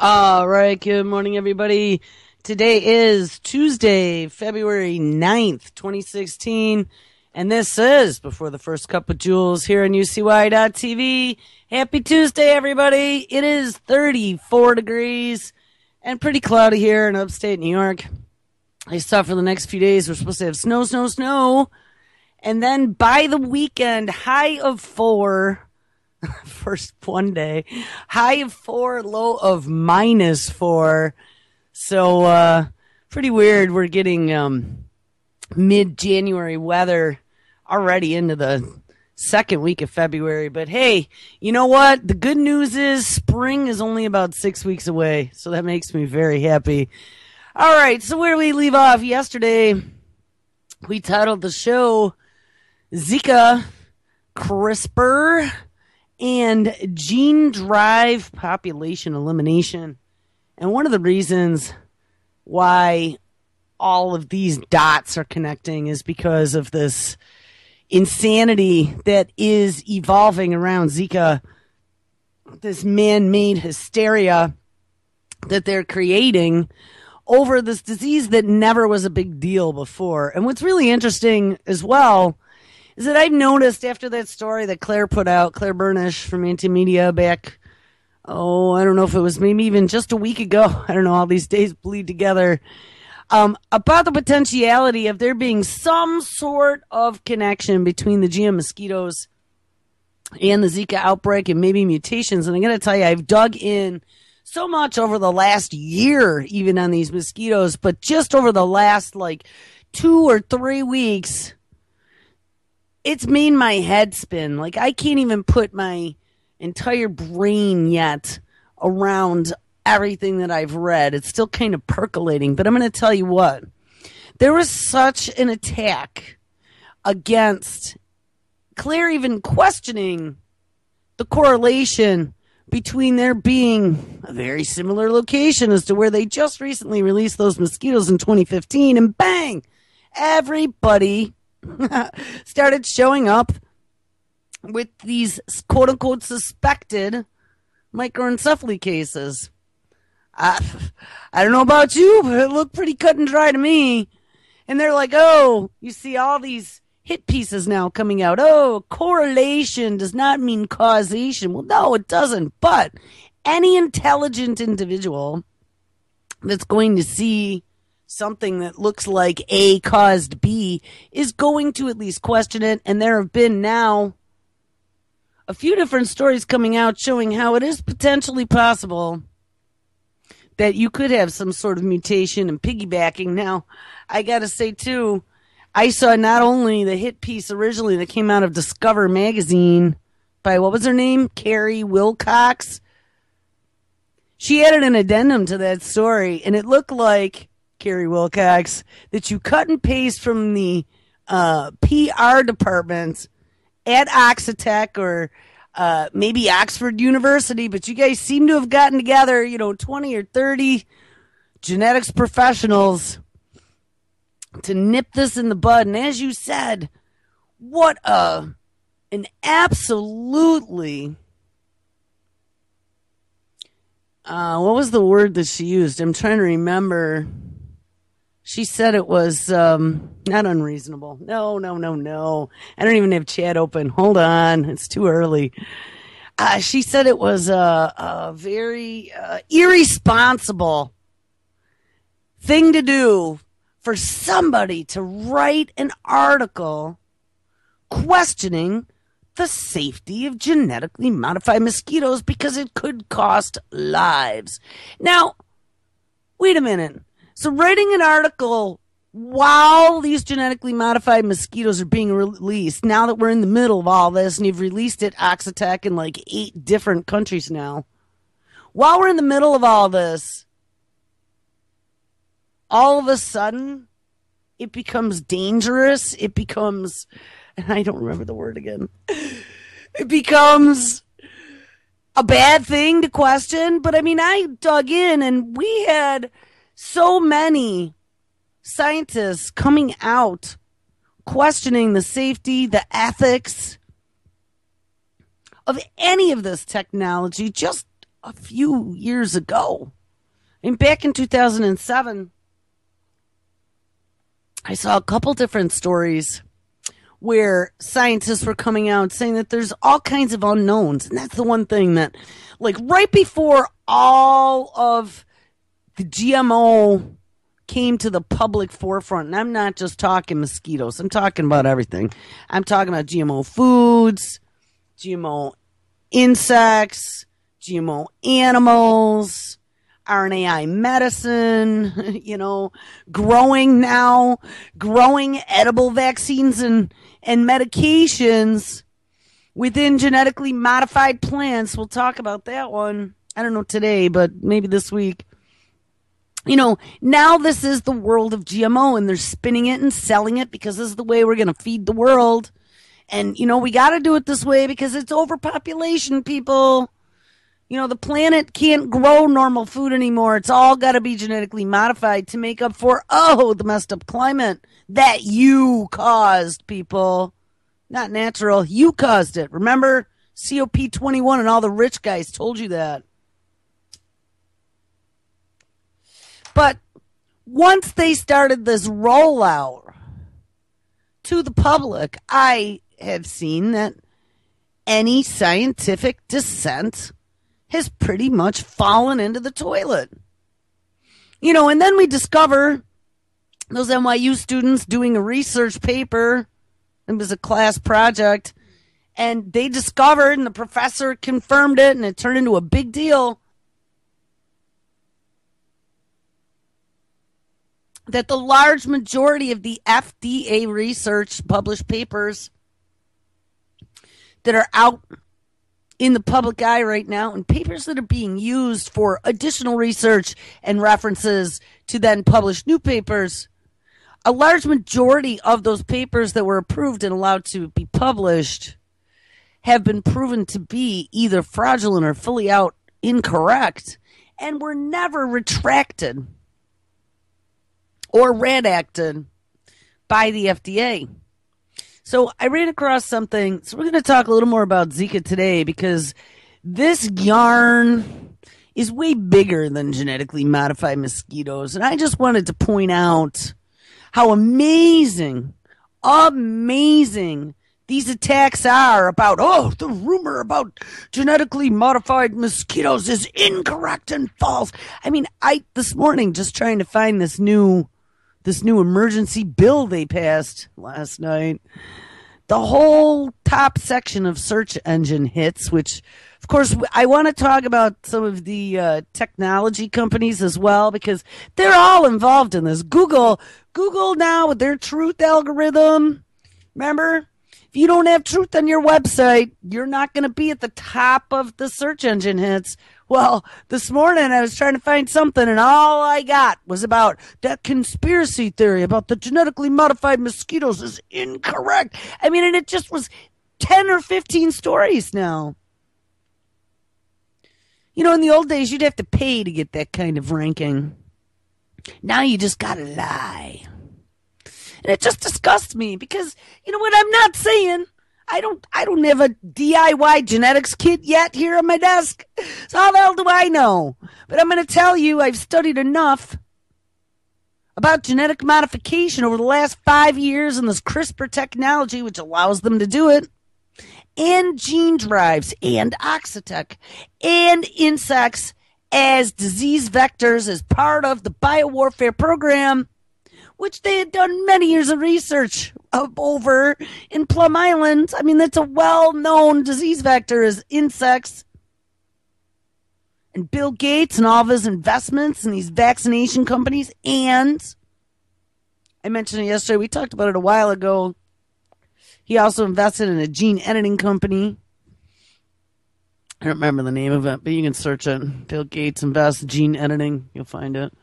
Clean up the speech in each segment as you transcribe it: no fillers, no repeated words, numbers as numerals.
All right, good morning, everybody. Today is Tuesday, February 9th, 2016, and this is Before the First Cup of Jules here on UCY.TV. Happy Tuesday, everybody. It is 34 degrees and pretty cloudy here in upstate New York. I saw for the next few days we're supposed to have snow, and then by the weekend, high of 4. First one day, high of 4, low of -4. So, pretty weird. We're getting mid-January weather already into the second week of February. But hey, you know what? The good news is spring is only about 6 weeks away. So that makes me very happy. All right. So where did we leave off? Yesterday, we titled the show Zika, CRISPR, and gene drive population elimination. And one of the reasons why all of these dots are connecting is because of this insanity that is evolving around Zika, this man-made hysteria that they're creating over this disease that never was a big deal before. And what's really interesting as well is that I've noticed after that story that Claire put out, Claire Burnish from Antimedia back, I don't know if it was maybe even just a week ago. I don't know, all these days bleed together. About the potentiality of there being some sort of connection between the GM mosquitoes and the Zika outbreak and maybe mutations. And I'm going to tell you, I've dug in so much over the last year, even on these mosquitoes, but just over the last 2 or 3 weeks, it's made my head spin. I can't even put my entire brain yet around everything that I've read. It's still kind of percolating, but I'm going to tell you what. There was such an attack against Claire even questioning the correlation between there being a very similar location as to where they just recently released those mosquitoes in 2015, and bang, everybody started showing up with these quote-unquote suspected microencephaly cases. I don't know about you, but it looked pretty cut and dry to me. And they're like, oh, you see all these hit pieces now coming out. Oh, correlation does not mean causation. Well, no, it doesn't. But any intelligent individual that's going to see something that looks like A caused B is going to at least question it. And there have been now a few different stories coming out showing how it is potentially possible that you could have some sort of mutation and piggybacking. Now, I got to say, too, I saw not only the hit piece originally that came out of Discover magazine by, what was her name? Carrie Wilcox. She added an addendum to that story, and it looked like Carrie Wilcox, that you cut and paste from the PR department at Oxitec or maybe Oxford University, but you guys seem to have gotten together, 20 or 30 genetics professionals to nip this in the bud. And as you said, what an absolutely, what was the word that she used? I'm trying to remember. She said it was not unreasonable. No. I don't even have chat open. Hold on. It's too early. She said it was a very irresponsible thing to do for somebody to write an article questioning the safety of genetically modified mosquitoes because it could cost lives. Now, wait a minute. So writing an article while these genetically modified mosquitoes are being released, now that we're in the middle of all this, and you've released it, Oxitec, in 8 different countries now, while we're in the middle of all this, all of a sudden, it becomes dangerous. It becomes, and I don't remember the word again, it becomes a bad thing to question. But I mean, I dug in, and we had so many scientists coming out questioning the safety, the ethics of any of this technology just a few years ago. Back in 2007, I saw a couple different stories where scientists were coming out saying that there's all kinds of unknowns. And that's the one thing that, like, right before all of the GMO came to the public forefront, and I'm not just talking mosquitoes, I'm talking about everything. I'm talking about GMO foods, GMO insects, GMO animals, RNAi medicine, growing edible vaccines and medications within genetically modified plants. We'll talk about that one. I don't know today, but maybe this week. Now this is the world of GMO, and they're spinning it and selling it because this is the way we're going to feed the world. And, we got to do it this way because it's overpopulation, people. The planet can't grow normal food anymore. It's all got to be genetically modified to make up for, the messed up climate that you caused, people. Not natural. You caused it. Remember, COP21 and all the rich guys told you that. But once they started this rollout to the public, I have seen that any scientific dissent has pretty much fallen into the toilet. And then we discover those NYU students doing a research paper. It was a class project. And they discovered, and the professor confirmed it, and it turned into a big deal, that the large majority of the FDA research published papers that are out in the public eye right now, and papers that are being used for additional research and references to then publish new papers, a large majority of those papers that were approved and allowed to be published have been proven to be either fraudulent or fully out incorrect, and were never retracted or redacted by the FDA. So I ran across something. So we're going to talk a little more about Zika today, because this yarn is way bigger than genetically modified mosquitoes. And I just wanted to point out how amazing these attacks are about, the rumor about genetically modified mosquitoes is incorrect and false. I mean, this morning just trying to find this new emergency bill they passed last night. The whole top section of search engine hits, which, of course, I want to talk about some of the technology companies as well, because they're all involved in this. Google now with their truth algorithm. Remember, if you don't have truth on your website, you're not going to be at the top of the search engine hits. Well, this morning I was trying to find something, and all I got was about that conspiracy theory about the genetically modified mosquitoes is incorrect. I mean, and it just was 10 or 15 stories now. In the old days, you'd have to pay to get that kind of ranking. Now you just gotta lie. And it just disgusts me because, you know what, I'm not saying I don't have a DIY genetics kit yet here on my desk. So how the hell do I know? But I'm going to tell you, I've studied enough about genetic modification over the last 5 years and this CRISPR technology, which allows them to do it, and gene drives and Oxitec and insects as disease vectors as part of the biowarfare program, which they had done many years of research over in Plum Island. I mean, that's a well-known disease vector is insects. And Bill Gates and all of his investments in these vaccination companies. And I mentioned it yesterday. We talked about it a while ago. He also invested in a gene editing company. I don't remember the name of it, but you can search it. Bill Gates invests gene editing. You'll find it.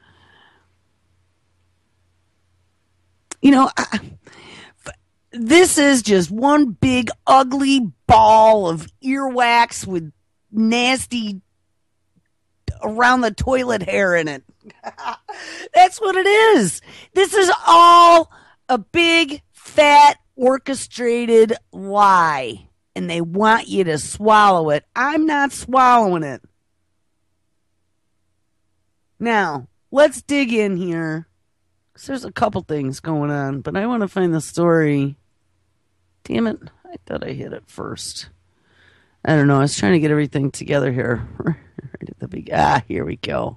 This is just one big ugly ball of earwax with nasty around the toilet hair in it. That's what it is. This is all a big, fat, orchestrated lie. And they want you to swallow it. I'm not swallowing it. Now, let's dig in here. 'Cause there's a couple things going on, but I want to find the story. Damn it. I thought I hit it first. I don't know. I was trying to get everything together here. Right at the beginning. Here we go.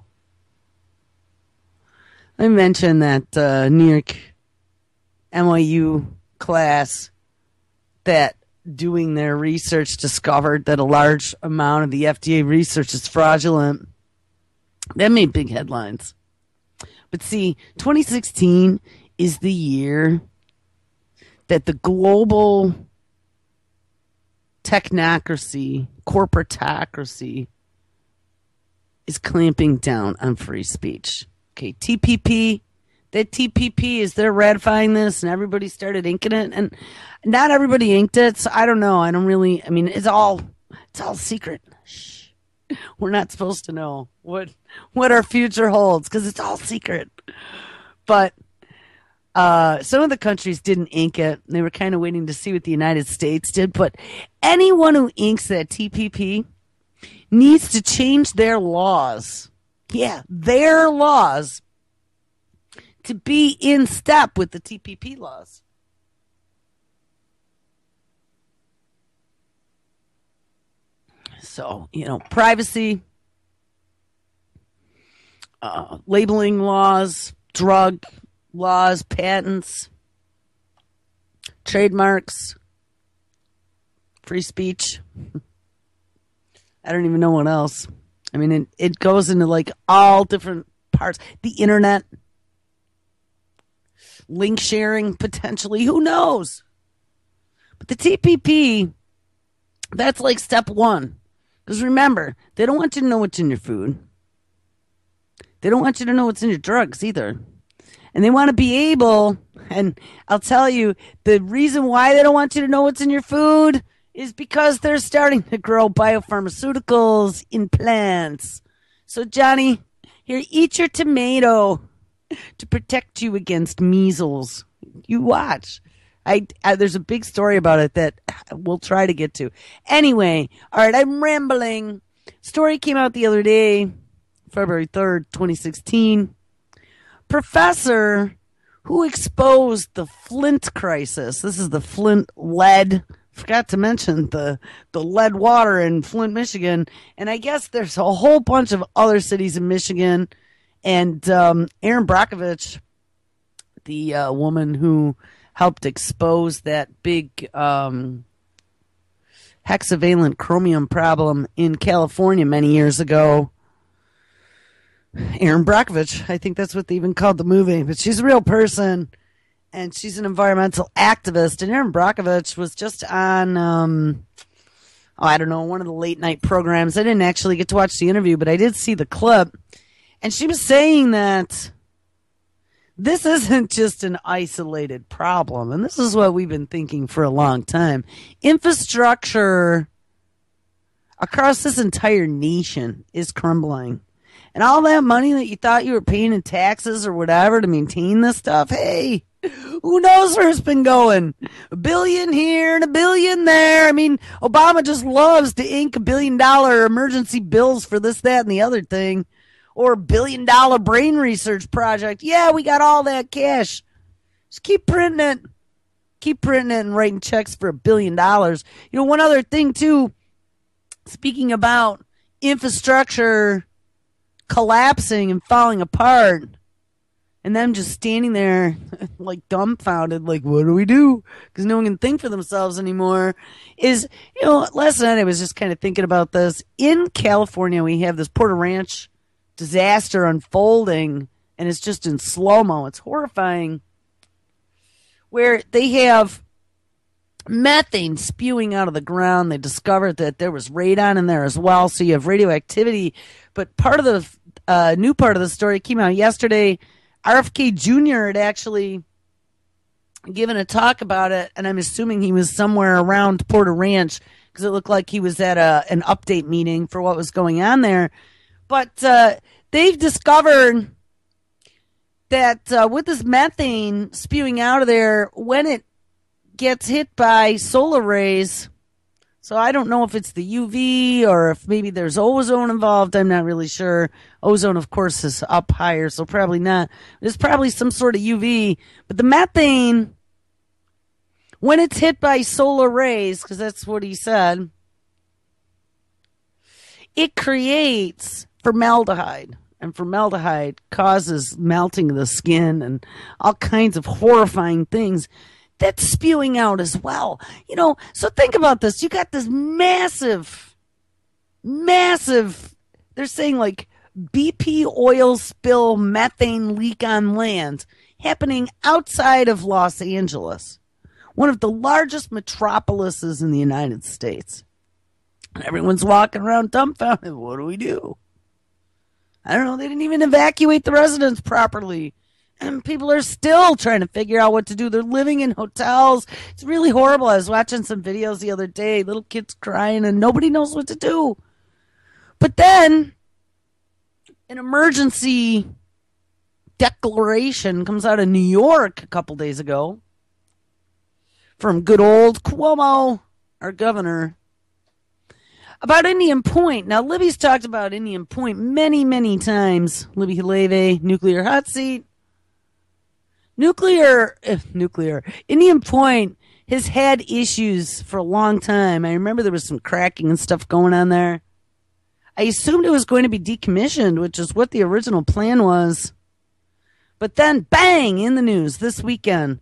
I mentioned that New York NYU class that doing their research discovered that a large amount of the FDA research is fraudulent. That made big headlines. But see, 2016 is the year that the global technocracy, corporatocracy, is clamping down on free speech. Okay, TPP, that TPP is they're ratifying this and everybody started inking it, and not everybody inked it, so I don't know. It's all secret. Shh. We're not supposed to know what our future holds because it's all secret. But some of the countries didn't ink it. They were kind of waiting to see what the United States did. But anyone who inks that TPP needs to change their laws. Yeah, their laws to be in step with the TPP laws. So, privacy, labeling laws, drug laws, patents, trademarks, free speech. I don't even know what else. It goes into like all different parts. The internet, link sharing potentially, who knows? But the TPP, that's like step one. Because remember, they don't want you to know what's in your food. They don't want you to know what's in your drugs either. And they want to be able, and I'll tell you, the reason why they don't want you to know what's in your food is because they're starting to grow biopharmaceuticals in plants. So, Johnny, here, eat your tomato to protect you against measles. You watch. There's a big story about it that we'll try to get to. Anyway, all right, I'm rambling. Story came out the other day, February 3rd, 2016. Professor who exposed the Flint crisis. This is the Flint lead. Forgot to mention the lead water in Flint, Michigan. And I guess there's a whole bunch of other cities in Michigan. And Erin Brockovich, the woman who helped expose that big hexavalent chromium problem in California many years ago. Erin Brockovich, I think that's what they even called the movie, but she's a real person, and she's an environmental activist. And Erin Brockovich was just on, one of the late night programs. I didn't actually get to watch the interview, but I did see the clip, and she was saying that this isn't just an isolated problem, and this is what we've been thinking for a long time. Infrastructure across this entire nation is crumbling. And all that money that you thought you were paying in taxes or whatever to maintain this stuff, hey, who knows where it's been going? $1 billion here and $1 billion there. Obama just loves to ink $1 billion emergency bills for this, that, and the other thing. Or $1 billion brain research project. Yeah, we got all that cash. Just keep printing it. Keep printing it and writing checks for $1 billion. One other thing, too. Speaking about infrastructure collapsing and falling apart, and them just standing there like dumbfounded, like, what do we do? Because no one can think for themselves anymore. Last night I was just kind of thinking about this. In California, we have this Porter Ranch disaster unfolding, and it's just in slow-mo. It's horrifying. Where they have methane spewing out of the ground. They discovered that there was radon in there as well, so you have radioactivity. But part of the new part of the story came out yesterday. RFK Jr. had actually given a talk about it, and I'm assuming he was somewhere around Porter Ranch because it looked like he was at an update meeting for what was going on there. But they've discovered that with this methane spewing out of there, when it gets hit by solar rays, So I don't know if it's the UV or if maybe there's ozone involved. I'm not really sure. Ozone, of course, is up higher, so probably not. There's probably some sort of UV. But the methane, when it's hit by solar rays, because that's what he said, it creates formaldehyde. And formaldehyde causes melting of the skin and all kinds of horrifying things. That's spewing out as well. So think about this. You got this massive, they're saying like BP oil spill methane leak on land happening outside of Los Angeles, one of the largest metropolises in the United States. And everyone's walking around dumbfounded. What do we do? I don't know. They didn't even evacuate the residents properly. And people are still trying to figure out what to do. They're living in hotels. It's really horrible. I was watching some videos the other day, little kids crying, and nobody knows what to do. But then an emergency declaration comes out of New York a couple days ago from good old Cuomo, our governor, about Indian Point. Now, Libby's talked about Indian Point many, many times. Libby Haleve, nuclear hot seat. Indian Point has had issues for a long time. I remember there was some cracking and stuff going on there. I assumed it was going to be decommissioned, which is what the original plan was. But then, bang, in the news this weekend,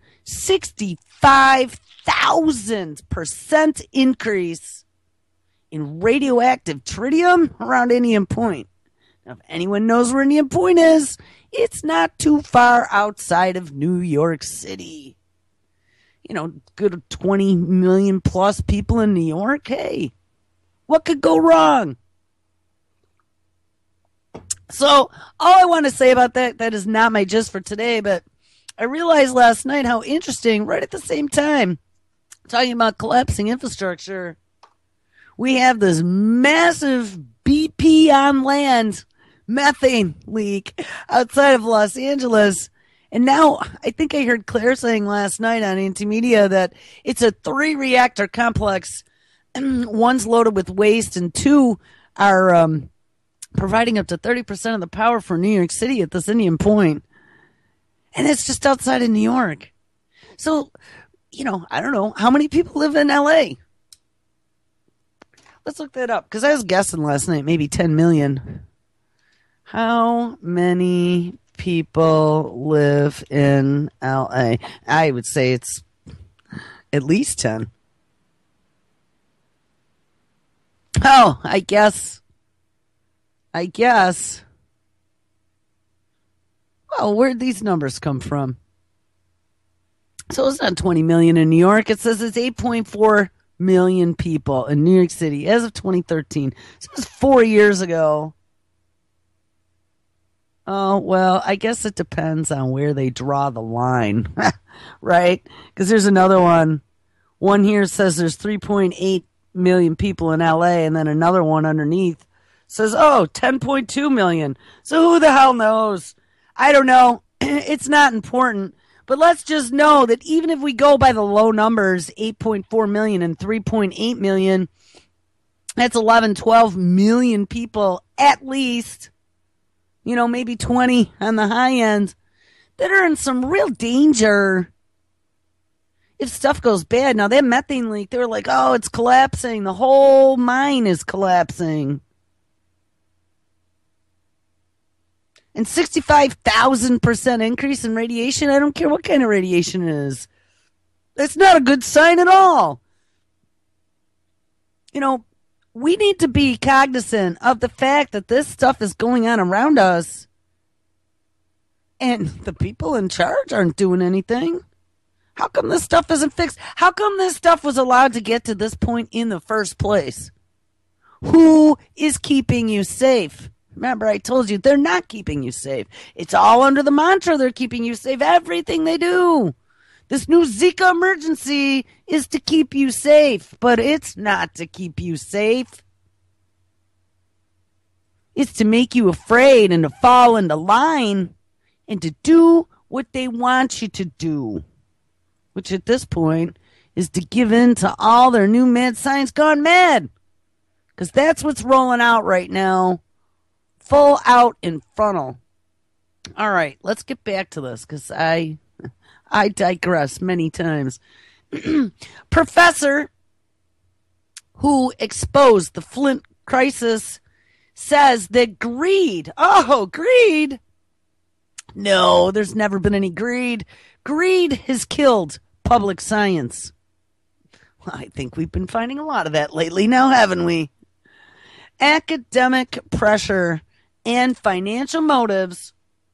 65,000% increase in radioactive tritium around Indian Point. Now, if anyone knows where Indian Point is, it's not too far outside of New York City. Good 20 million plus people in New York. Hey, what could go wrong? So all I want to say about that is not my gist for today, but I realized last night how interesting, right at the same time, talking about collapsing infrastructure, we have this massive BP on land methane leak outside of Los Angeles. And now I think I heard Claire saying last night on Anti-Media that it's a 3-reactor complex. One's loaded with waste and 2 are providing up to 30% of the power for New York City at this Indian Point. And it's just outside of New York. So, I don't know. How many people live in L.A.? Let's look that up, because I was guessing last night, maybe 10 million. How many people live in L.A.? I would say it's at least 10. Oh, I guess. Well, where'd these numbers come from? So it's not 20 million in New York. It says it's 8.4 million people in New York City as of 2013. So it was 4 years ago. Oh, well, I guess it depends on where they draw the line, right? Because there's another one. One here says there's 3.8 million people in LA, and then another one underneath says, 10.2 million. So who the hell knows? I don't know. It's not important. But let's just know that even if we go by the low numbers, 8.4 million and 3.8 million, that's 11, 12 million people at least, maybe 20 on the high end, that are in some real danger if stuff goes bad. Now, that methane leak, they were like, it's collapsing. The whole mine is collapsing. And 65,000% increase in radiation, I don't care what kind of radiation it is. That's not a good sign at all. We need to be cognizant of the fact that this stuff is going on around us. And the people in charge aren't doing anything. How come this stuff isn't fixed? How come this stuff was allowed to get to this point in the first place? Who is keeping you safe? Remember, I told you they're not keeping you safe. It's all under the mantra they're keeping you safe. Everything they do. This new Zika emergency is to keep you safe, but it's not to keep you safe. It's to make you afraid and to fall into line and to do what they want you to do, which at this point is to give in to all their new mad science gone mad. Because that's what's rolling out right now. Full out in frontal. All right, let's get back to this because I digress many times. Professor who exposed the Flint crisis says that greed. No, there's never been any greed. Greed has killed public science. Well, I think we've been finding a lot of that lately now, haven't we? Academic pressure and financial motives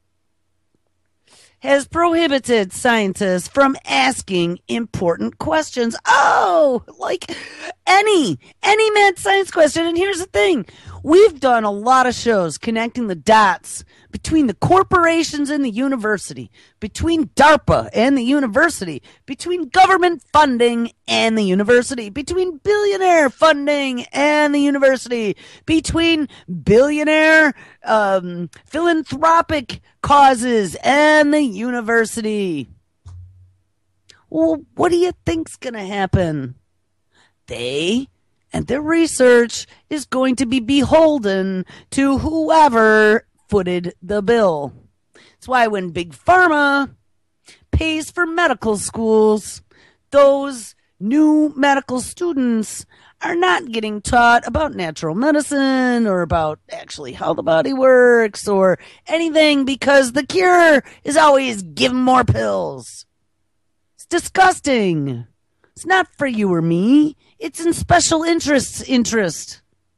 has prohibited scientists from asking important questions. Oh, like any mad science question. And here's the thing. We've done a lot of shows connecting the dots between the corporations and the university, between DARPA and the university, between government funding and the university, between billionaire funding and the university, between billionaire philanthropic causes and the university. Well, what do you think's going to happen? They and their research is going to be beholden to whoever footed the bill. That's why when Big Pharma pays for medical schools, those new medical students are not getting taught about natural medicine or about actually how the body works or anything because the cure is always give 'em more pills. It's disgusting. It's not for you or me. It's in special interest.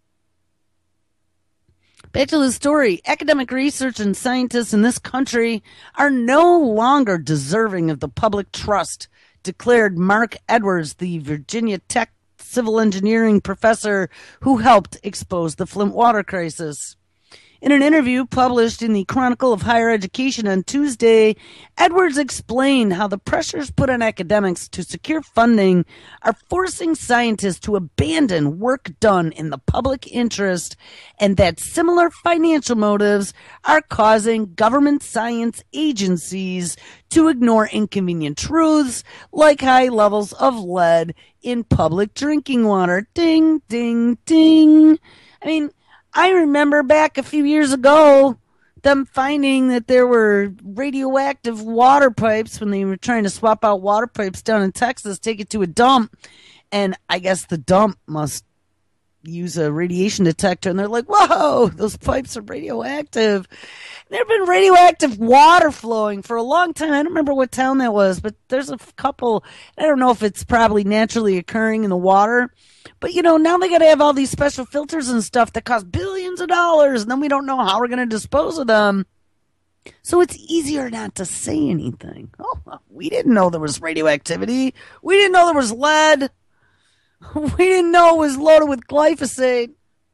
Back to the story. Academic research and scientists in this country are no longer deserving of the public trust, declared Mark Edwards, the Virginia Tech civil engineering professor who helped expose the Flint water crisis. In an interview published in the Chronicle of Higher Education on Tuesday, Edwards explained how the pressures put on academics to secure funding are forcing scientists to abandon work done in the public interest, and that similar financial motives are causing government science agencies to ignore inconvenient truths like high levels of lead in public drinking water. Ding, ding, ding. I remember back a few years ago them finding that there were radioactive water pipes when they were trying to swap out water pipes down in Texas, take it to a dump. And I guess the dump must use a radiation detector. And they're like, whoa, those pipes are radioactive. There have been radioactive water flowing for a long time. I don't remember what town that was, but there's a couple. I don't know if it's probably naturally occurring in the water. But, now they got to have all these special filters and stuff that cost billions of dollars, and then we don't know how we're going to dispose of them. So it's easier not to say anything. Oh, we didn't know there was radioactivity. We didn't know there was lead. We didn't know it was loaded with glyphosate.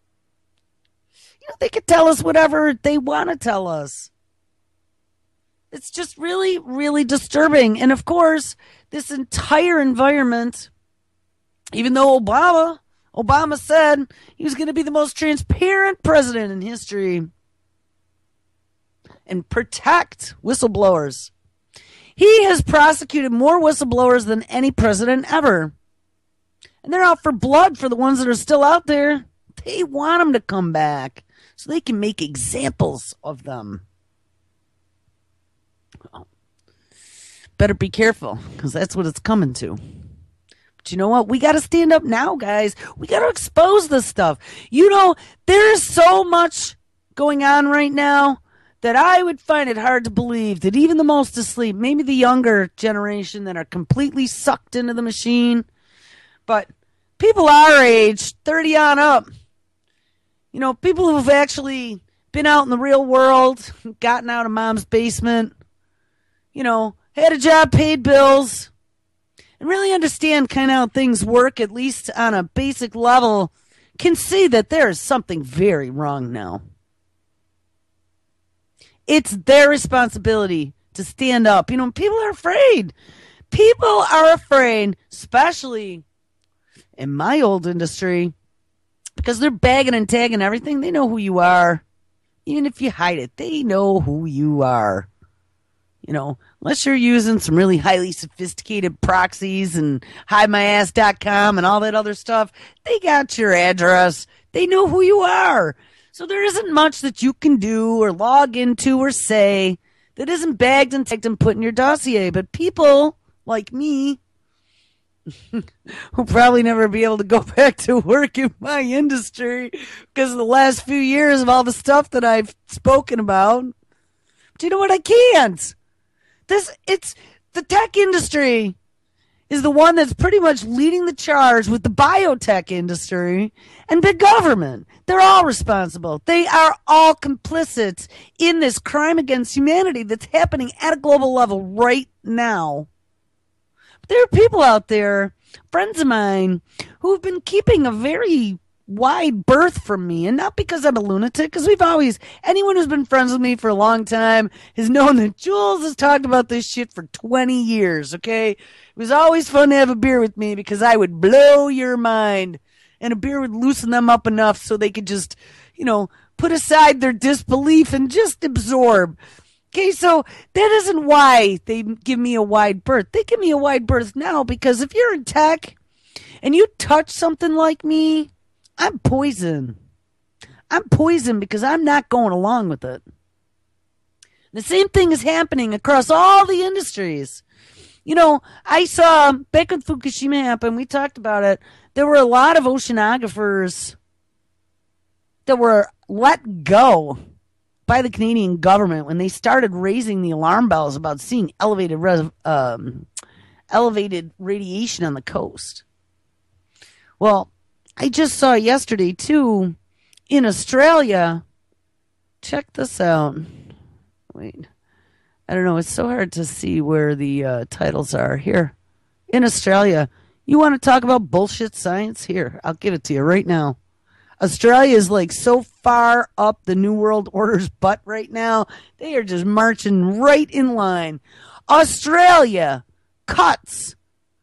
They could tell us whatever they want to tell us. It's just really, really disturbing. And, of course, this entire environment, even though Obama said he was going to be the most transparent president in history and protect whistleblowers, he has prosecuted more whistleblowers than any president ever. And they're out for blood for the ones that are still out there. They want them to come back so they can make examples of them. Well, better be careful because that's what it's coming to. But you know what? We got to stand up now, guys. We got to expose this stuff. There is so much going on right now that I would find it hard to believe that even the most asleep, maybe the younger generation that are completely sucked into the machine, but people our age, 30 on up, people who've actually been out in the real world, gotten out of mom's basement, had a job, paid bills, and really understand kind of how things work, at least on a basic level, can see that there is something very wrong now. It's their responsibility to stand up. People are afraid. People are afraid, especially in my old industry, because they're bagging and tagging everything. They know who you are. Even if you hide it, they know who you are. Unless you're using some really highly sophisticated proxies and hidemyass.com and all that other stuff, they got your address. They know who you are. So there isn't much that you can do or log into or say that isn't bagged and tagged and put in your dossier. But people like me, who'll probably never be able to go back to work in my industry because of the last few years of all the stuff that I've spoken about. But you know what? I can't. It's the tech industry is the one that's pretty much leading the charge with the biotech industry and big government. They're all responsible. They are all complicit in this crime against humanity that's happening at a global level right now. But there are people out there, friends of mine, who have been keeping a very wide berth from me, and not because I'm a lunatic, because anyone who's been friends with me for a long time has known that Jules has talked about this shit for 20 years, okay? It was always fun to have a beer with me because I would blow your mind, and a beer would loosen them up enough so they could just, put aside their disbelief and just absorb. Okay, so that isn't why they give me a wide berth. They give me a wide berth now because if you're in tech and you touch something like me, I'm poison. I'm poison because I'm not going along with it. The same thing is happening across all the industries. I saw back when Fukushima happened, we talked about it. There were a lot of oceanographers that were let go by the Canadian government when they started raising the alarm bells about seeing elevated radiation on the coast. Well, I just saw yesterday, too, in Australia. Check this out. Wait. I don't know. It's so hard to see where the titles are. Here. In Australia. You want to talk about bullshit science? Here. I'll give it to you right now. Australia is so far up the New World Order's butt right now. They are just marching right in line. Australia cuts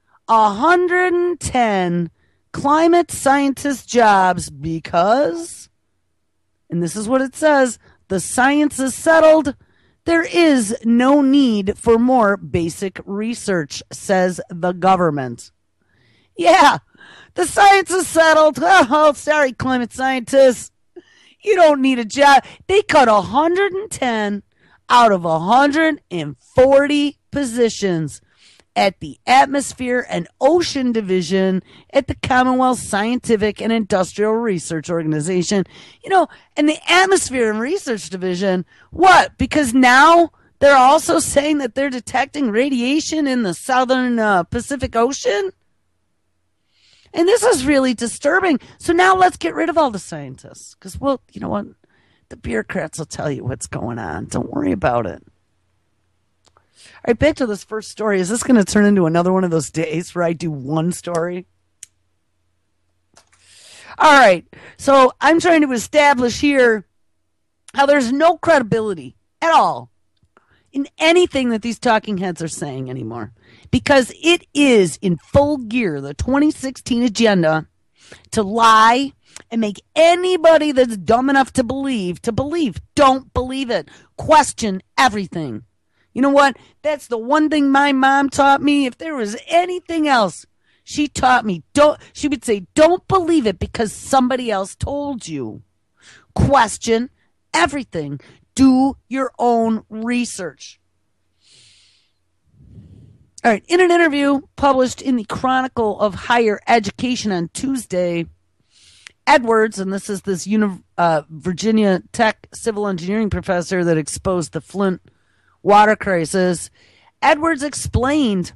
110 climate scientist jobs because, and this is what it says, the science is settled. There is no need for more basic research, says the government. Yeah, the science is settled. Oh, sorry, climate scientists. You don't need a job. They cut 110 out of 140 positions at the Atmosphere and Ocean Division at the Commonwealth Scientific and Industrial Research Organization. And the Atmosphere and Research Division, what? Because now they're also saying that they're detecting radiation in the southern Pacific Ocean? And this is really disturbing. So now let's get rid of all the scientists. Because, you know what? The bureaucrats will tell you what's going on. Don't worry about it. All right, back to this first story. Is this going to turn into another one of those days where I do one story? All right, so I'm trying to establish here how there's no credibility at all in anything that these talking heads are saying anymore. Because it is in full gear, the 2016 agenda, to lie and make anybody that's dumb enough to believe. Don't believe it. Question everything. You know what? That's the one thing my mom taught me. If there was anything else, she taught me. She would say, don't believe it because somebody else told you. Question everything. Do your own research. All right. In an interview published in the Chronicle of Higher Education on Tuesday, Edwards, and this is this Virginia Tech civil engineering professor that exposed the Flint water crisis, Edwards explained,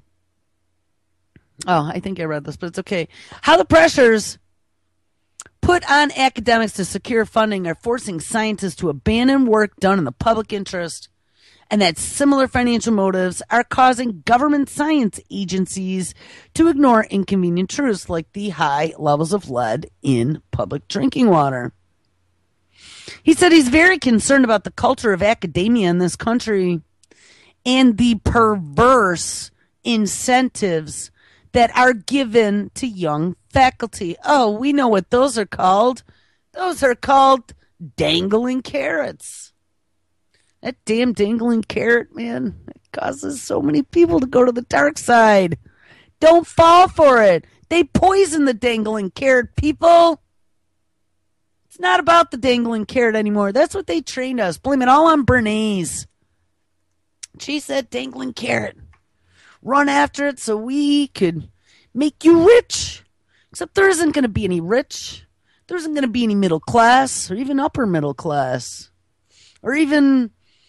I think I read this, but it's okay, how the pressures put on academics to secure funding are forcing scientists to abandon work done in the public interest, and that similar financial motives are causing government science agencies to ignore inconvenient truths like the high levels of lead in public drinking water. He said he's very concerned about the culture of academia in this country and the perverse incentives that are given to young faculty. Oh, we know what those are called. Those are called dangling carrots. That damn dangling carrot, man, causes so many people to go to the dark side. Don't fall for it. They poison the dangling carrot, people. It's not about the dangling carrot anymore. That's what they trained us. Blame it all on Bernays. Chase that dangling carrot. Run after it so we could make you rich. Except there isn't going to be any rich. There isn't going to be any middle class or even upper middle class. Or even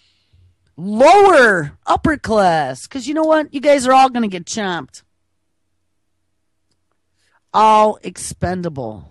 lower upper class. Because you know what? You guys are all going to get chomped. All expendable.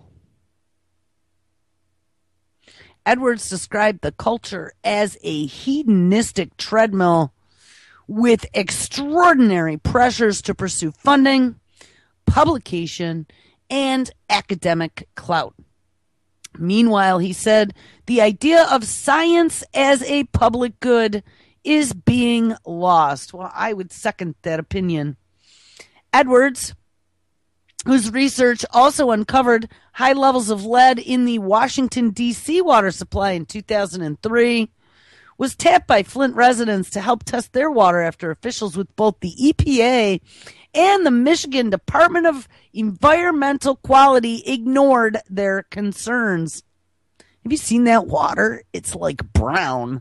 Edwards described the culture as a hedonistic treadmill with extraordinary pressures to pursue funding, publication, and academic clout. Meanwhile, he said, the idea of science as a public good is being lost. Well, I would second that opinion. Edwards, whose research also uncovered high levels of lead in the Washington, D.C. water supply in 2003, was tapped by Flint residents to help test their water after officials with both the EPA and the Michigan Department of Environmental Quality ignored their concerns. Have you seen that water? It's like brown.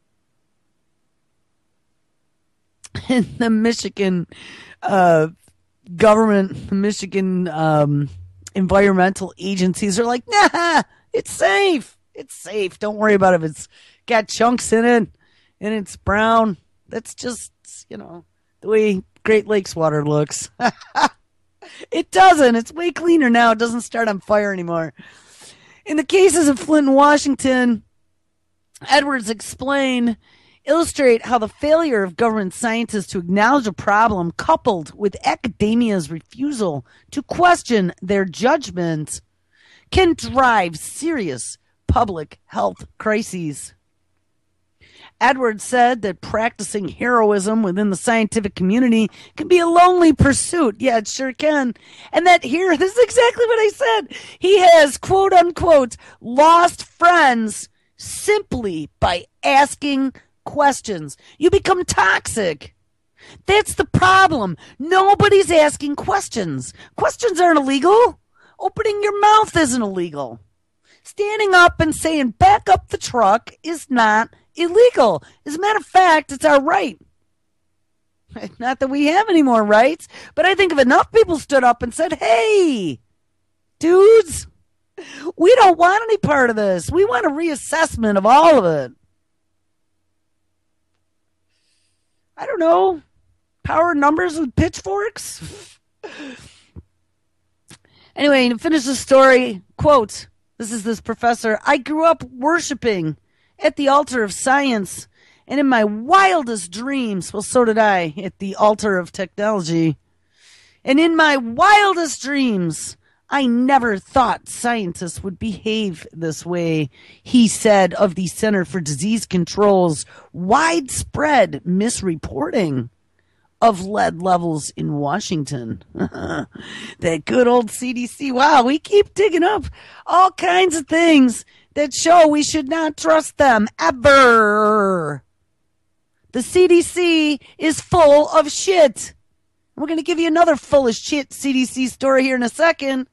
And the Michigan government, the Michigan environmental agencies are like, nah, it's safe. It's safe. Don't worry about it. If it's got chunks in it and it's brown, that's just, the way Great Lakes water looks. It doesn't. It's way cleaner now. It doesn't start on fire anymore. In the cases of Flint and Washington, Edwards illustrate how the failure of government scientists to acknowledge a problem coupled with academia's refusal to question their judgment can drive serious public health crises. Edwards said that practicing heroism within the scientific community can be a lonely pursuit. Yeah, it sure can. And that here, this is exactly what I said. He has, quote unquote, lost friends simply by asking questions. You become toxic. That's the problem. Nobody's asking questions. Questions aren't illegal. Opening your mouth isn't illegal. Standing up and saying back up the truck is not illegal. As a matter of fact, it's our right. Not that we have any more rights, but I think if enough people stood up and said, hey, dudes, we don't want any part of this. We want a reassessment of all of it. I don't know. Power numbers with pitchforks? Anyway, to finish the story, quote, this is this professor, I grew up worshiping at the altar of science, and in my wildest dreams, well, so did I, at the altar of technology, and in my wildest dreams, I never thought scientists would behave this way, he said of the Center for Disease Control's widespread misreporting of lead levels in Washington. That good old CDC. Wow, we keep digging up all kinds of things that show we should not trust them ever. The CDC is full of shit. We're going to give you another full of shit CDC story here in a second.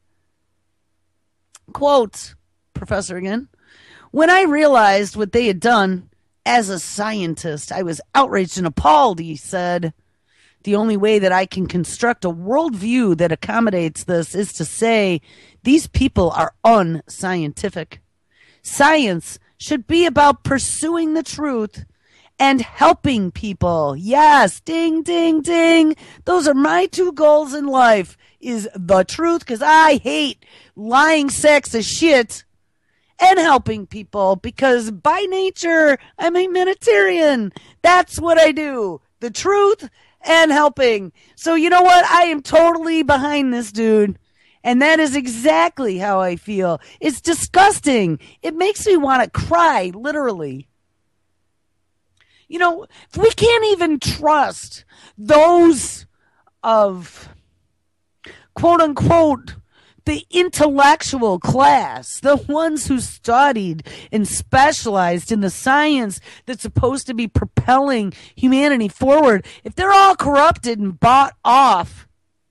Quote, professor again, when I realized what they had done as a scientist, I was outraged and appalled, he said. The only way that I can construct a worldview that accommodates this is to say these people are unscientific. Science should be about pursuing the truth and helping people. Yes, ding, ding, ding. Those are my two goals in life, is the truth, because I hate lying sacks of shit, and helping people, because by nature, I'm a humanitarian. That's what I do. The truth and helping. So you know what? I am totally behind this dude. And that is exactly how I feel. It's disgusting. It makes me want to cry, literally. You know, if we can't even trust those of, quote unquote, the intellectual class, the ones who studied and specialized in the science that's supposed to be propelling humanity forward, if they're all corrupted and bought off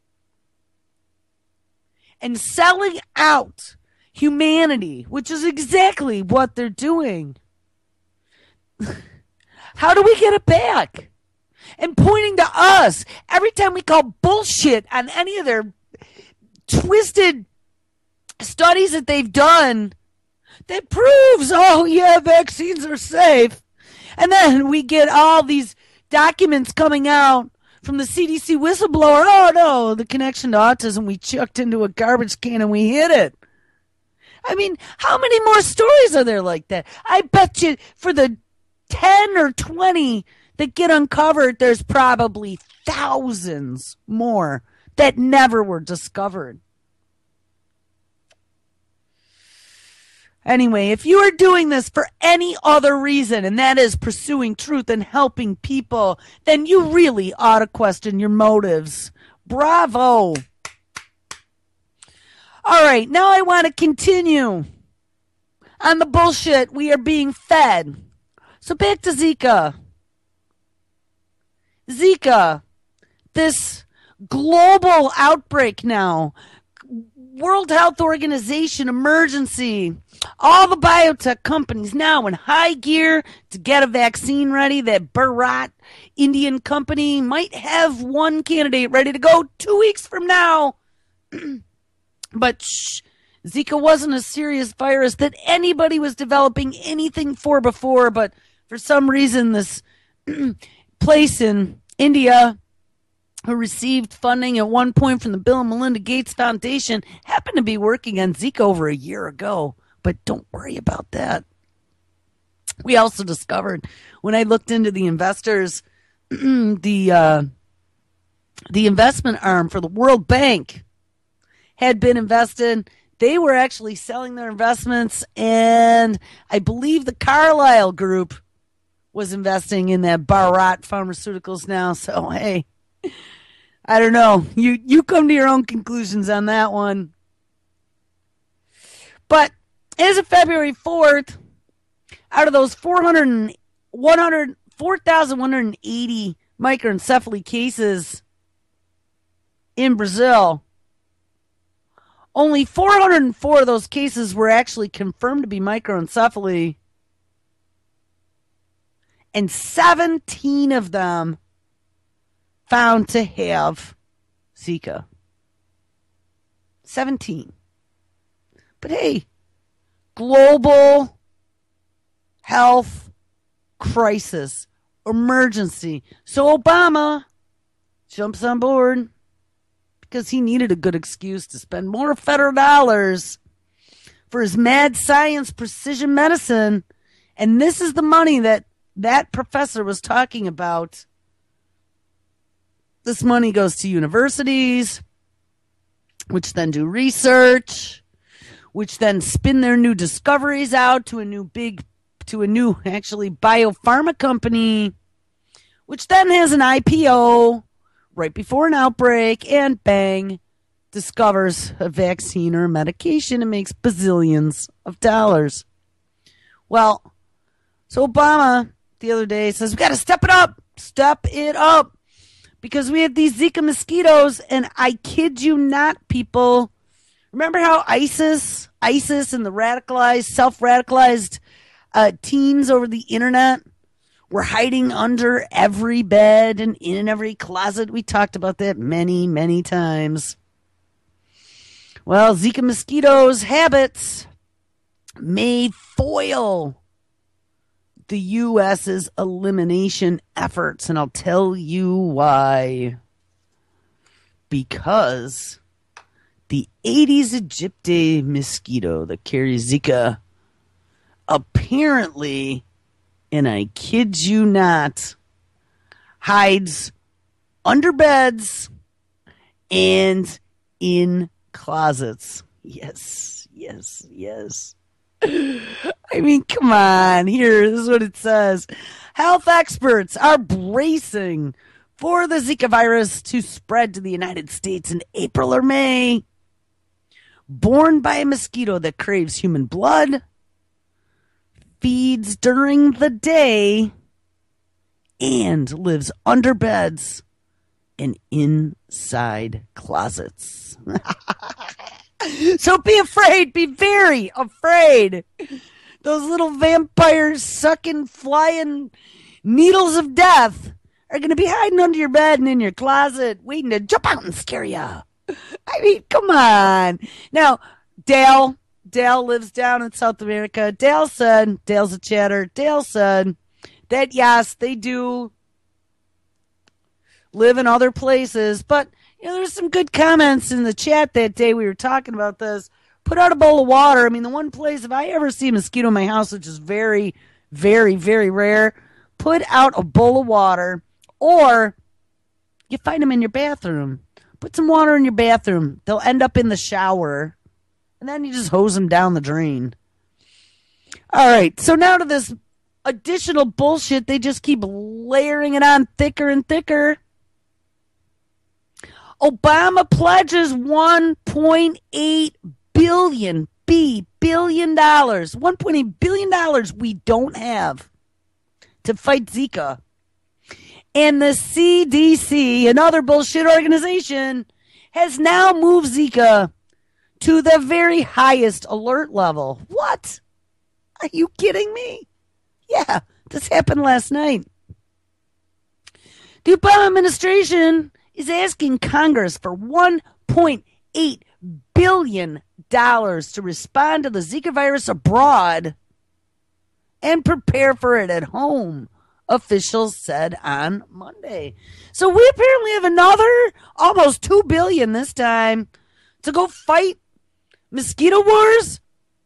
and selling out humanity, which is exactly what they're doing, how do we get it back? And pointing to us every time we call bullshit on any of their twisted studies that they've done that proves, oh yeah, vaccines are safe. And then we get all these documents coming out from the CDC whistleblower. Oh no, the connection to autism we chucked into a garbage can and we hid it. I mean, how many more stories are there like that? I bet you for the 10 or 20 that get uncovered, there's probably thousands more that never were discovered. Anyway, if you are doing this for any other reason, and that is pursuing truth and helping people, then you really ought to question your motives. Bravo. All right, now I want to continue on the bullshit we are being fed. So back to Zika. Zika, this global outbreak now, World Health Organization emergency, all the biotech companies now in high gear to get a vaccine ready. That Bharat Indian company might have one candidate ready to go 2 weeks from now. But Zika wasn't a serious virus that anybody was developing anything for before, but for some reason this place in India who received funding at one point from the Bill and Melinda Gates Foundation happened to be working on Zika over a year ago. But don't worry about that. We also discovered when I looked into the investors, the investment arm for the World Bank had been invested. They were actually selling their investments, and I believe the Carlyle Group was investing in that Bharat Pharmaceuticals now. So, hey, I don't know. You come to your own conclusions on that one. But as of February 4th, out of those 4,180 microencephaly cases in Brazil, only 404 of those cases were actually confirmed to be microencephaly, and 17 of them found to have Zika. 17. But hey, global health crisis, emergency. So Obama jumps on board because he needed a good excuse to spend more federal dollars for his mad science precision medicine. And this is the money that professor was talking about. This money goes to universities, which then do research, which then spin their new discoveries out to a new actually biopharma company, which then has an IPO right before an outbreak and bang, discovers a vaccine or a medication and makes bazillions of dollars. Well, so Obama the other day says, we got to step it up, because we have these Zika mosquitoes, and I kid you not, people. Remember how ISIS and the radicalized, self-radicalized teens over the internet were hiding under every bed and in every closet? We talked about that many, many times. Well, Zika mosquitoes' habits may foil the U.S.'s elimination efforts, and I'll tell you why. Because the Aedes aegypti mosquito that carries Zika apparently, and I kid you not, hides under beds and in closets. Yes. I mean, come on. Here, this is what it says. Health experts are bracing for the Zika virus to spread to the United States in April or May. born by a mosquito that craves human blood, feeds during the day, and lives under beds and inside closets. So be afraid. Be very afraid. Those little vampires sucking, flying needles of death are going to be hiding under your bed and in your closet, waiting to jump out and scare you. I mean, come on. Now, Dale lives down in South America. Dale's a chatter. Dale said that, yes, they do live in other places, but there's some good comments in the chat that day we were talking about this. Put out a bowl of water. I mean, the one place, if I ever see a mosquito in my house, which is very, very, very rare, put out a bowl of water, or you find them in your bathroom. Put some water in your bathroom. They'll end up in the shower, and then you just hose them down the drain. All right, so now to this additional bullshit. They just keep layering it on thicker and thicker. Obama pledges $1.8 billion $1.8 billion we don't have to fight Zika. And the CDC, another bullshit organization, has now moved Zika to the very highest alert level. What? Are you kidding me? Yeah, this happened last night. The Obama administration is asking Congress for $1.8 billion to respond to the Zika virus abroad and prepare for it at home, officials said on Monday. So we apparently have another almost $2 billion this time to go fight mosquito wars.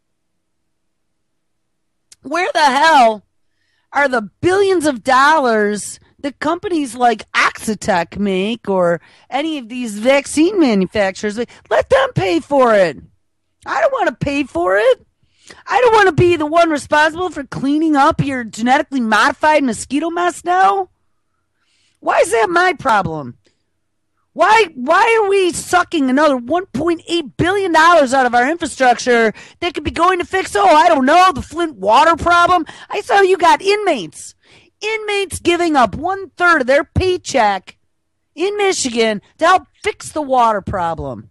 Where the hell are the billions of dollars that companies like Oxitec make, or any of these vaccine manufacturers? Let them pay for it. I don't want to pay for it. I don't want to be the one responsible for cleaning up your genetically modified mosquito mess now. Why is that my problem? Why are we sucking another $1.8 billion out of our infrastructure that could be going to fix, I don't know, the Flint water problem? I saw you got inmates giving up 1/3 of their paycheck in Michigan to help fix the water problem.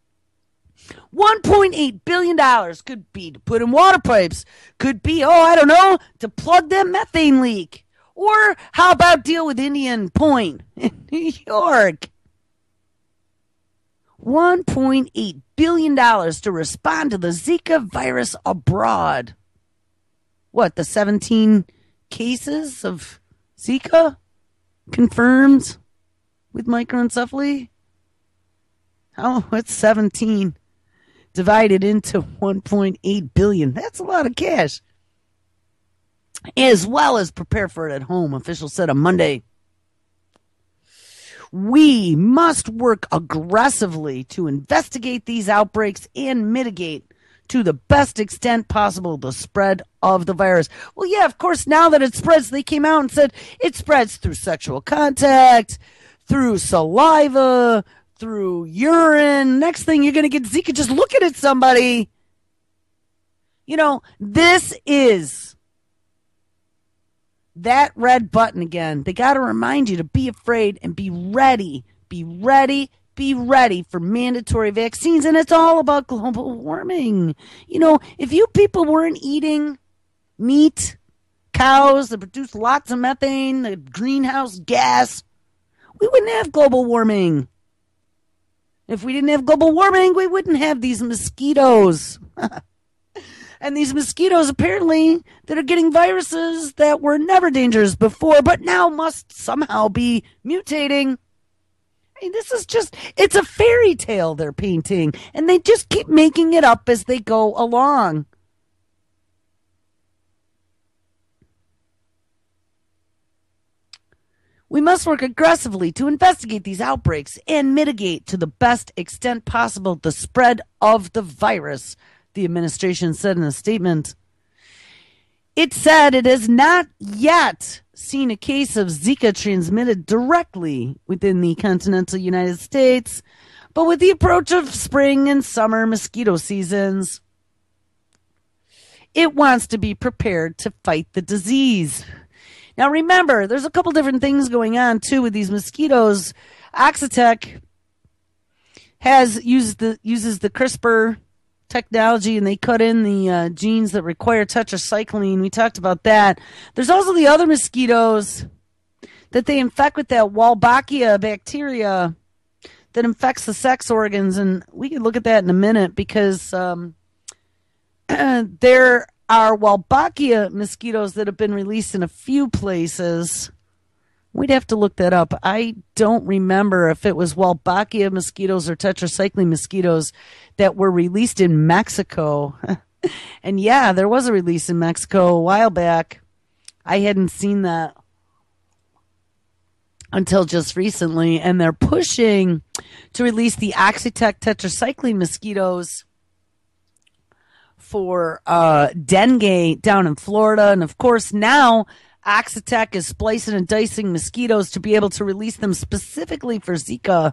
$1.8 billion could be to put in water pipes, could be, I don't know, to plug that methane leak. Or how about deal with Indian Point in New York? $1.8 billion to respond to the Zika virus abroad. What, the 17 cases of Zika confirmed with microencephaly? What's 17 divided into 1.8 billion? That's a lot of cash. As well as prepare for it at home, officials said on Monday. We must work aggressively to investigate these outbreaks and mitigate to the best extent possible the spread of the virus. Well, yeah, of course, now that it spreads, they came out and said it spreads through sexual contact, through saliva, through urine. Next thing, you're going to get Zika just looking at somebody. This is that red button again. They got to remind you to be afraid and be ready. Be ready. Be ready for mandatory vaccines. And it's all about global warming. If you people weren't eating meat, cows that produce lots of methane, the greenhouse gas, we wouldn't have global warming. If we didn't have global warming, we wouldn't have these mosquitoes. And these mosquitoes, apparently, that are getting viruses that were never dangerous before, but now must somehow be mutating. I mean, this is it's a fairy tale they're painting, and they just keep making it up as they go along. We must work aggressively to investigate these outbreaks and mitigate to the best extent possible the spread of the virus, the administration said in a statement. It said it has not yet seen a case of Zika transmitted directly within the continental United States, But with the approach of spring and summer mosquito seasons, it wants to be prepared to fight the disease. Now remember, there's a couple different things going on too with these mosquitoes. Oxitec uses the CRISPR technology, and they cut in the genes that require tetracycline. We talked about that. There's also the other mosquitoes that they infect with that Wolbachia bacteria that infects the sex organs, and we can look at that in a minute because there are Wolbachia mosquitoes that have been released in a few places. We'd have to look that up. I don't remember if it was Wolbachia mosquitoes or tetracycline mosquitoes that were released in Mexico. And yeah, there was a release in Mexico a while back. I hadn't seen that until just recently. And they're pushing to release the Oxitec tetracycline mosquitoes for dengue down in Florida. And of course, now Oxitec is splicing and dicing mosquitoes to be able to release them specifically for Zika.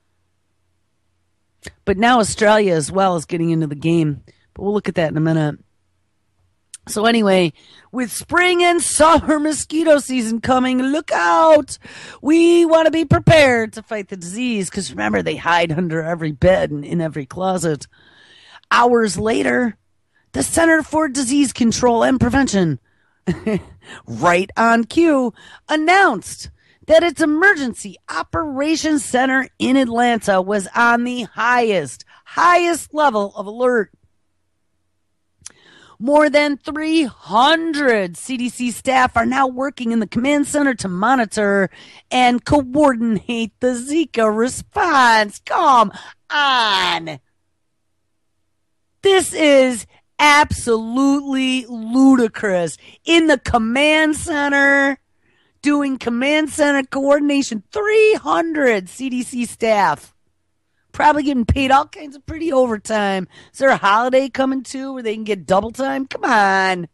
But now Australia as well is getting into the game. But we'll look at that in a minute. So anyway, with spring and summer mosquito season coming, look out! We want to be prepared to fight the disease because remember, they hide under every bed and in every closet. Hours later, the Center for Disease Control and Prevention, right on cue, announced that its emergency operations center in Atlanta was on the highest level of alert. More than 300 CDC staff are now working in the command center to monitor and coordinate the Zika response. Come on. This is absolutely ludicrous. In the command center, doing command center coordination, 300 CDC staff. Probably getting paid all kinds of pretty overtime. Is there a holiday coming too where they can get double time? Come on.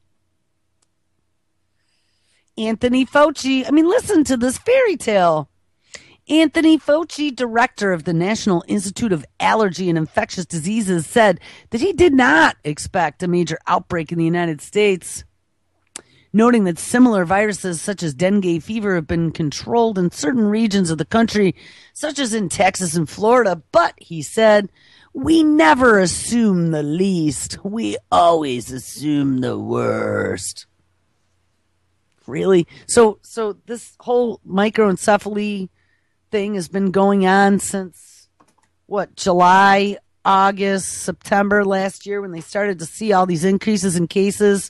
Anthony Fauci. I mean, listen to this fairy tale. Anthony Fauci, director of the National Institute of Allergy and Infectious Diseases, said that he did not expect a major outbreak in the United States, noting that similar viruses such as dengue fever have been controlled in certain regions of the country, such as in Texas and Florida. But, he said, we never assume the least. We always assume the worst. Really? So this whole microencephaly thing has been going on since, July, August, September last year when they started to see all these increases in cases.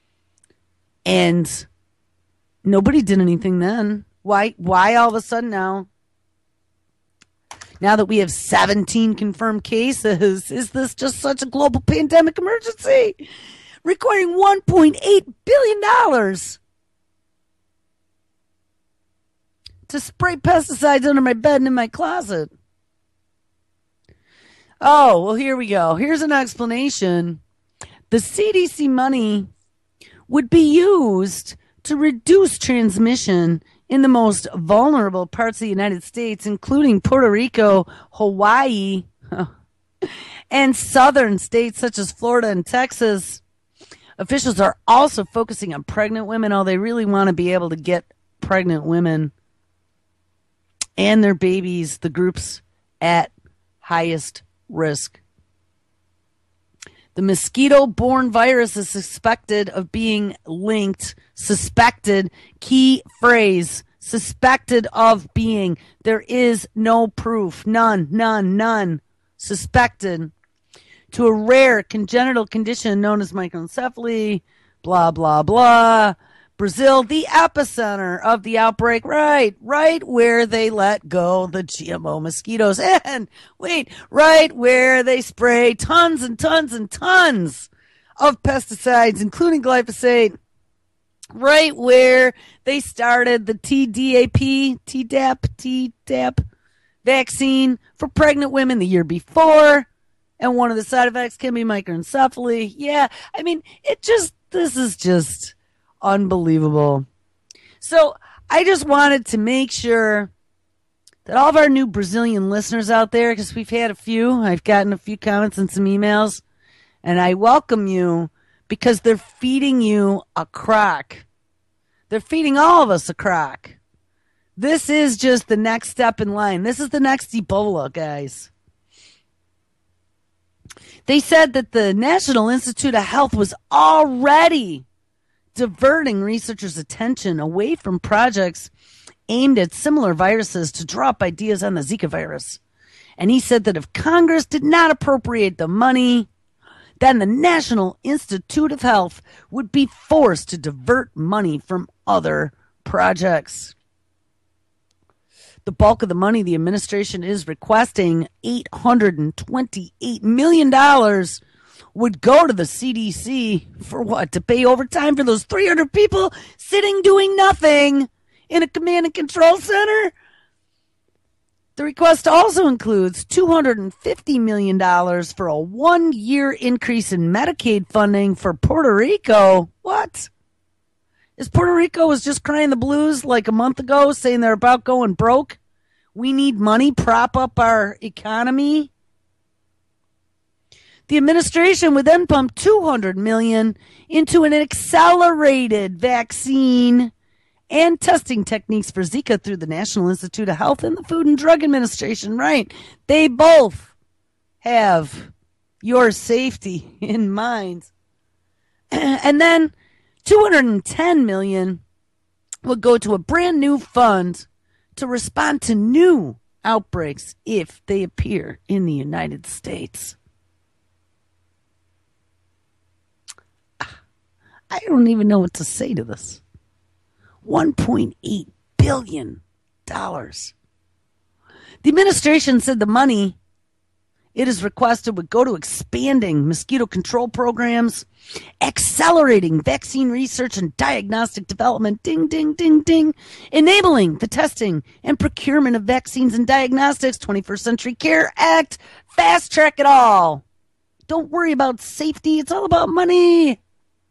And nobody did anything then. Why all of a sudden now? Now that we have 17 confirmed cases, is this just such a global pandemic emergency requiring $1.8 billion to spray pesticides under my bed and in my closet? Oh, well, here we go. Here's an explanation. The CDC money would be used to reduce transmission in the most vulnerable parts of the United States, including Puerto Rico, Hawaii, and southern states such as Florida and Texas. Officials are also focusing on pregnant women. Oh, they really want to be able to get pregnant women and their babies, the groups at highest risk. The mosquito-borne virus is suspected of being linked. Suspected, key phrase, suspected of being. There is no proof. None. Suspected. To a rare congenital condition known as microencephaly. Blah, blah, blah. Brazil, the epicenter of the outbreak, right where they let go the GMO mosquitoes. And right where they spray tons and tons and tons of pesticides, including glyphosate. Right where they started the Tdap vaccine for pregnant women the year before. And one of the side effects can be microencephaly. Yeah, I mean, this is just unbelievable. So I just wanted to make sure that all of our new Brazilian listeners out there, because we've had a few, I've gotten a few comments and some emails, and I welcome you because they're feeding you a crock. They're feeding all of us a crock. This is just the next step in line. This is the next Ebola, guys. They said that the National Institute of Health was already diverting researchers' attention away from projects aimed at similar viruses to draw up ideas on the Zika virus. And he said that if Congress did not appropriate the money, then the National Institute of Health would be forced to divert money from other projects. The bulk of the money the administration is requesting, $828 million, would go to the CDC for what? To pay overtime for those 300 people sitting doing nothing in a command and control center? The request also includes $250 million for a 1-year increase in Medicaid funding for Puerto Rico. What? Is Puerto Rico was just crying the blues like a month ago, saying they're about going broke? We need money, prop up our economy. The administration would then pump $200 million into an accelerated vaccine and testing techniques for Zika through the National Institute of Health and the Food and Drug Administration. Right. They both have your safety in mind. And then $210 million would go to a brand new fund to respond to new outbreaks if they appear in the United States. I don't even know what to say to this. $1.8 billion. The administration said the money it is requested would go to expanding mosquito control programs, accelerating vaccine research and diagnostic development, ding, ding, ding, ding, enabling the testing and procurement of vaccines and diagnostics, 21st Century Care Act, fast track it all. Don't worry about safety, it's all about money.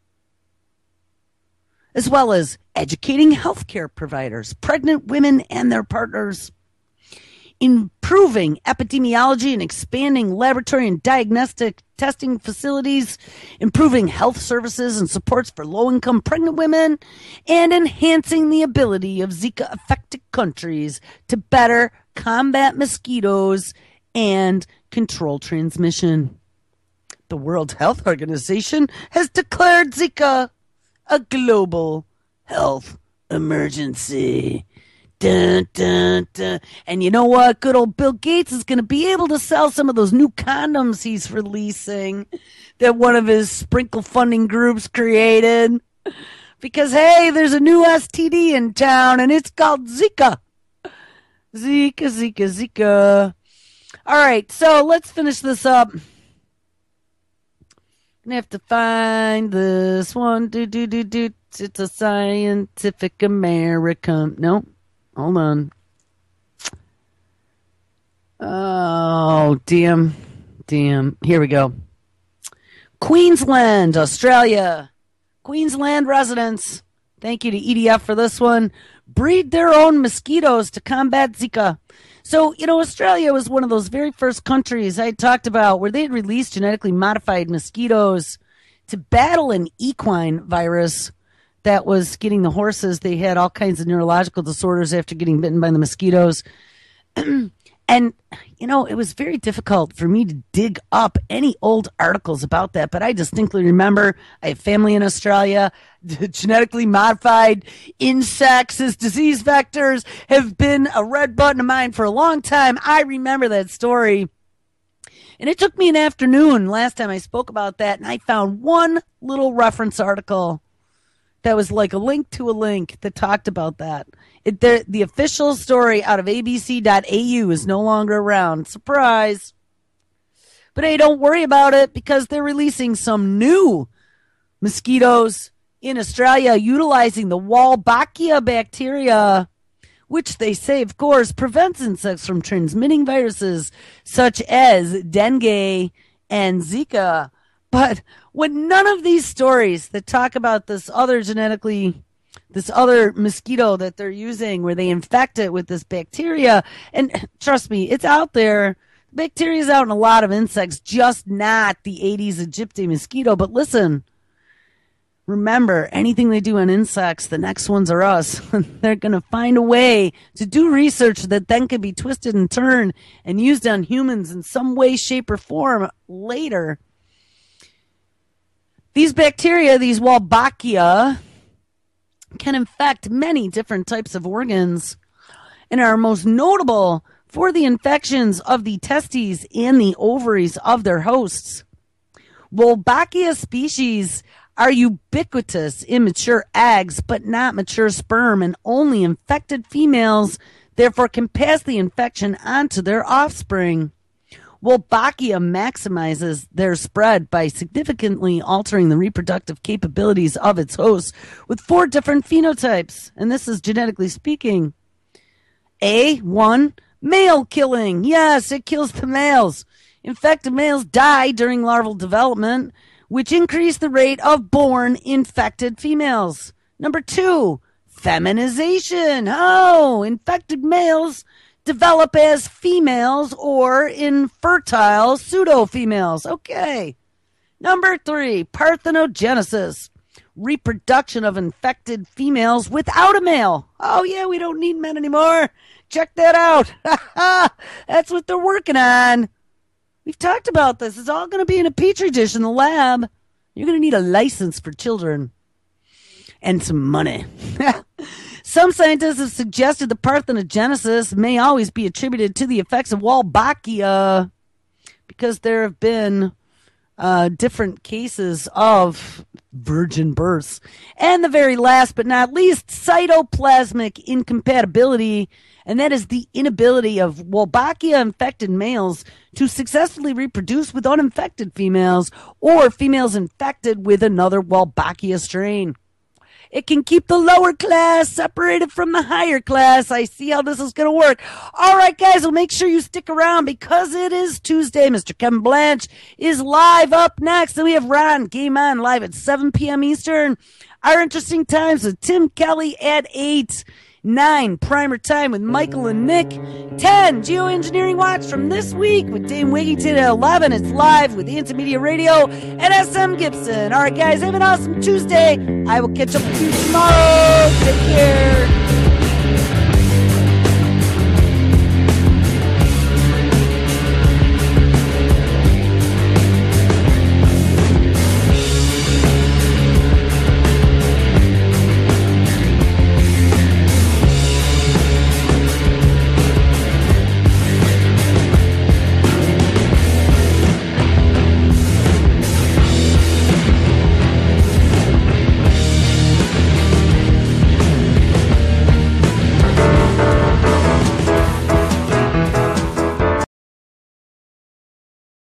As well as educating healthcare providers, pregnant women and their partners, improving epidemiology and expanding laboratory and diagnostic testing facilities, improving health services and supports for low-income pregnant women, and enhancing the ability of Zika-affected countries to better combat mosquitoes and control transmission. The World Health Organization has declared Zika a global health emergency. Dun, dun, dun. And you know what? Good old Bill Gates is going to be able to sell some of those new condoms he's releasing that one of his sprinkle funding groups created. Because, hey, there's a new STD in town, and it's called Zika. Zika, Zika, Zika. All right, so let's finish this up. I have to find this one. It's a Scientific American. No, hold on. Oh, damn. Here we go. Queensland, Australia. Queensland residents, thank you to EDF for this one, breed their own mosquitoes to combat Zika. So, Australia was one of those very first countries I talked about where they had released genetically modified mosquitoes to battle an equine virus that was getting the horses. They had all kinds of neurological disorders after getting bitten by the mosquitoes. And, it was very difficult for me to dig up any old articles about that, but I distinctly remember I have family in Australia. Genetically modified insects as disease vectors have been a red button of mine for a long time. I remember that story. And it took me an afternoon last time I spoke about that, and I found one little reference article that was like a link to a link that talked about that. The official story out of abc.au is no longer around. Surprise. But hey, don't worry about it because they're releasing some new mosquitoes in Australia utilizing the Wolbachia bacteria, which they say, of course, prevents insects from transmitting viruses such as dengue and Zika. But when none of these stories that talk about this other genetically this other mosquito that they're using where they infect it with this bacteria. And trust me, it's out there. Bacteria is out in a lot of insects, just not the Aedes aegypti mosquito. But listen, remember, anything they do on insects, the next ones are us. They're going to find a way to do research that then can be twisted and turned and used on humans in some way, shape, or form later. These bacteria, these Wolbachia, can infect many different types of organs and are most notable for the infections of the testes and the ovaries of their hosts. Wolbachia species are ubiquitous in mature eggs, but not mature sperm, and only infected females therefore can pass the infection onto their offspring. Wolbachia maximizes their spread by significantly altering the reproductive capabilities of its hosts with 4 different phenotypes, and this is genetically speaking. A1, male killing. Yes, it kills the males. Infected males die during larval development, which increase the rate of born infected females. Number 2, feminization. Oh, infected males develop as females or infertile pseudo-females. Okay. Number 3, parthenogenesis. Reproduction of infected females without a male. Oh, yeah, we don't need men anymore. Check that out. That's what they're working on. We've talked about this. It's all going to be in a petri dish in the lab. You're going to need a license for children and some money. Some scientists have suggested the parthenogenesis may always be attributed to the effects of Wolbachia because there have been different cases of virgin births. And the very last but not least, cytoplasmic incompatibility, and that is the inability of Wolbachia-infected males to successfully reproduce with uninfected females or females infected with another Wolbachia strain. It can keep the lower class separated from the higher class. I see how this is going to work. All right, guys, well, make sure you stick around because it is Tuesday. Mr. Kevin Blanche is live up next. And we have Ron Game On live at 7 p.m. Eastern. Our interesting times with Tim Kelly at 8. 9, Primer Time with Michael and Nick. 10, Geoengineering Watch from this week with Dame Wigington at 11. It's live with Antimedia Radio and SM Gibson. All right, guys, have an awesome Tuesday. I will catch up with you tomorrow. Take care.